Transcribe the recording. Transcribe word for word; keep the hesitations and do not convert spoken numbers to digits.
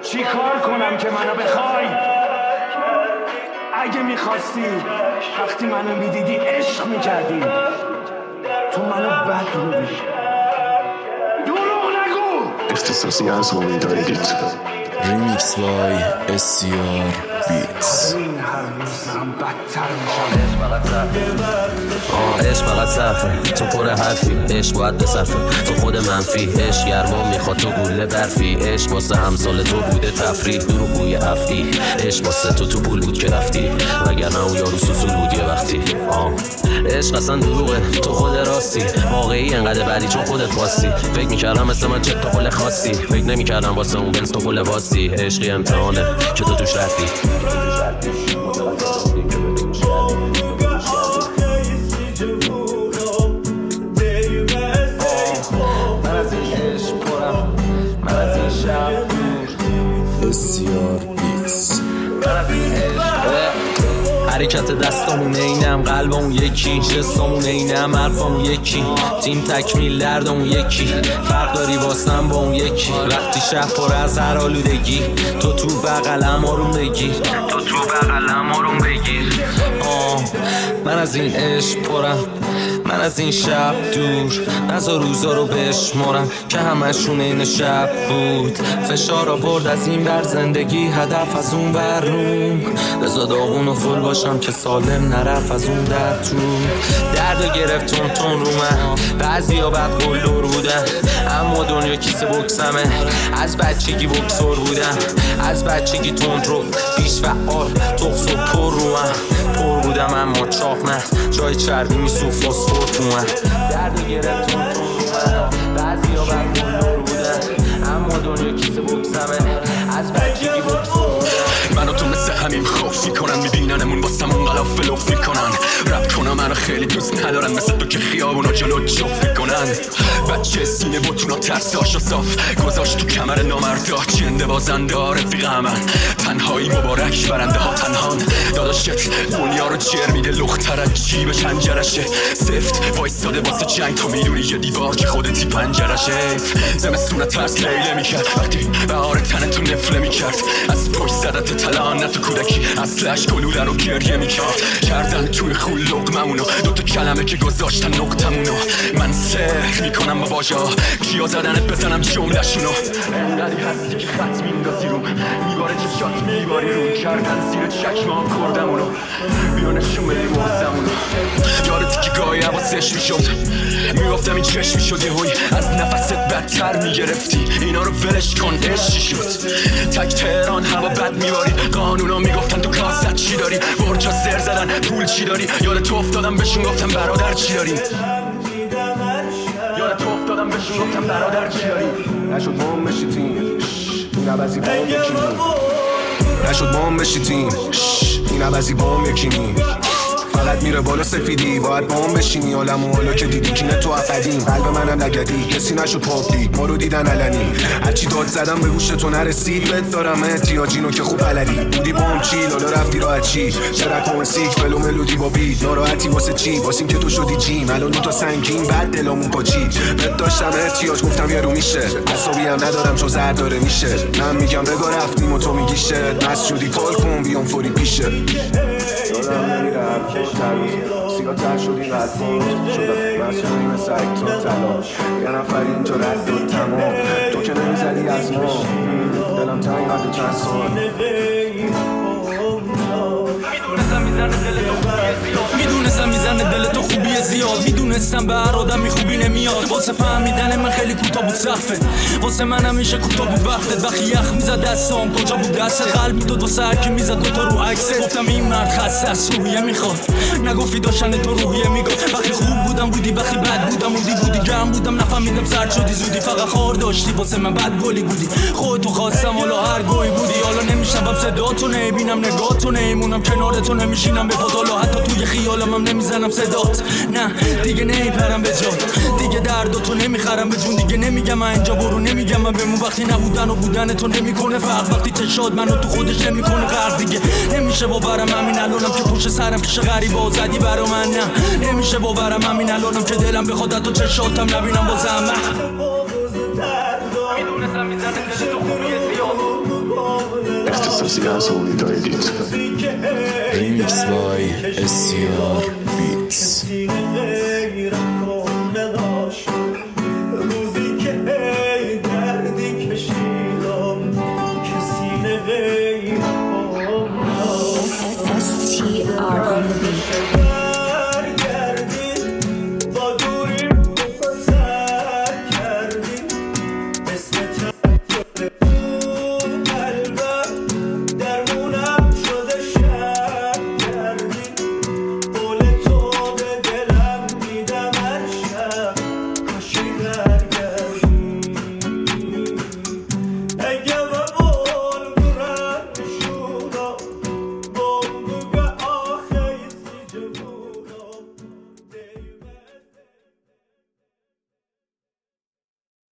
چی کار کنم که منو بخوای؟ اگه میخواستی وقتی منو میدیدی عشق میکردی، تو منو بد رو بید. دروغ نگو. اختصاصی از امیدوارید. ریمیکس بای اسیار بیتس. این هر روز دارم بدتر میشم. عشق فقط صرفه، تو پر حرفی، عشق باید بصرفه، تو خود منفی، عشق گرما میخواد تو گوله برفی، عشق واسه همسال تو بوده تفریح، دروغ بوی افتی، عشق واسه تو تو پول بود که رفتی، وگرنه اون یارو سوسول بود یه وقتی. آه عشق اصلا دروغه، تو خود راستی، واقعی انقدر بعدی چون خودت خواستی، فکر میکردم مثل من چه تو خل خاصی، فکر نمیکردم واسه اون بنز تو خل واستی، عشقی امتحانه که تو توش رفتی. اسیار بیتس. حرکت دستامون اینم، قلبمون یکی، جستامون اینم، حرفامون یکی، تیم تکمیل دردمون یکی، فرق داری واسم با اون یکی، وقتی شب پر از هر آلودگی، تو تو بغلم آروم بگیر، تو تو بغلم آروم بگیر. آه من از این عشق پرم، من از این شب دور، نزا روزا رو بشمارم که همشون این شب بود، فشار را برد از این بر زندگی، هدف از اون بر روم، بزا داغون و فل باشم که سالم نرف از اون در تو، درد گرفت تون تون رو من، بعضی ها بد قلدر بودن، اما دنیا کیسه بکسمه، از بچگی بکسور بودم، از بچگی تند رو بیش فعال، تخص و پر رو من، پر بودم اما چاق نه، جای چربی میسو فسفور تو من، درد گرفت تون تون رو من، بعضی ها بد قلدر بودن، اما دنیا کیسه بکسمه، از بچگی بکسور بودم. منو تو مثل همین خوف میکنن، میبیننمون واسمون غلاف لف میکنن، رپ کنم منو خیلی دوست ندارن، مثل تو که خیابونا جلو جفت میکنن، بچه سینه بوتونا ترساشو صاف گذاشت تو کمر نامردا، چنده بازنده ها رفیق من، تنهایی مبارک برنده ها تنهان، داداشت دنیا رو جر میده لختر از جیب چنجرشه، سفت وایستاده واسه جنگ، تو میدونی یه دیوار که خودتی پنجرشه، زمستونه ترس لیله میکرد، وقتی بهار تن تو نفله میکرد، از پشت زدت تلانت کودکی، اصلش گلوله رو گریه میکرد، کردن توی خون لقممونو، دوتا کلمه که گذاشتن نقطمونو، من سحر میکنم با واژه ها، کیا زدنت بزنم جمله شونو، انقدی هستی که خط میندازی روم، میباره چشات میباری روم، کردن زیر چکمام کردمونو، بیا نشون بدی موزمونو، یادتی که گاهی حواسش میشد، میگفتم این چشم میشد یه هوی، از نفست بدتر میگرفتی، اینا رو ولش کن عشقی شد، تک تهران هوا بد میبارید، قانونا میگفتن تو کاست چی داری، برجا زر زدن پول چی داری، یاد تو افتادم بهشون گفتم برادر چی داری، یاد تو افتادم بهشون گفتم برادر چی داری، نشد بام بشی تیم، این عوضی بام یکی نیم، نشد بام بشی تیم، این عوضی بام یکی نیم، فقط میره بالا سفیدی، باید با هم بشینی، عالم و حالا که دیدی کینه تو افدیم، قلب منم نگدی، کسی نشد پاپلید، ما رو دیدن علنی، هرچی داد زدم به گوش تو نرسید، بهت دارم احتیاجینو که خوب بلدی، بودی با هم چی، لالا رفتی راحت چی، چرک موسیک فلو ملودی با بیت، ناراحتی واسه چی، واسه این که تو شدی جیم، الان دو تا سنگین بعد دلامون پاچید، بهت داشتم احتیاج گفتم یه رو میشه، عصبی هم ندارم چون زرد داره میشه، من میگم بگو رفتیم و تو میگی شت، مست شدی کال کن بیام فوری پیشه، یادم نمیره حرفش تروز سیگار تر شدی قدیم شدم مسئولی مثل اکتون تلاش یه نفر اینجا رد و تمام تو که نمیزدی از ما دلم تنگ قد چند سال میدونستم میزنه دل تو خوبی زیاد، میدونستم به هر آدمی خوبی نمیاد، واسه فهمیدن من خیلی کوتاه بود صفت، واسه من همیشه کوتاه بود وقتت، وقتی یخ میزد دستام کجا بود دست، قلب میداد واسه هر کی میزد دوتا رو عکست، گفتم این مرد خسته از روحیه میخواد، نگفتی داشتن تو روحیه میگفت، وقتی خوب بودم بودی وقتی بد بودم بودی بودی گرم بودم نفهمیدم سرد شدی زودی، فقط خار داشتی واسه من بد گلی بودی، خودتو خواستم حالا هر گوی بودی، حالا نمیشنوم صداتو نمیبینم نگاهتو نمیمونم کنارتو نمیشینم به پاتالا، حتی توی خیالم هم نمیزنم صدات، نه دیگه نمیپرم به جا، دیگه درداتو نمیخرم به جون، دیگه نمیگم من اینجا برو، نمیگم من بمون، وقتی نبودن و بودن تو نمیکنه فرق، وقتی چشاد منو تو خودش نمیکنه غرق، دیگه نمیشه باورم همین الانم که پشت سرم پیش غریبا زدی برا من، نه نمیشه باورم همین الانم که دلم بخواد تو چشاتم نبینم بازم، میدونستم میزنه دل تو خوبی زیاد، اختصاصی از هویدا ادیت. ریمیکس بای اس سی آر بیتس.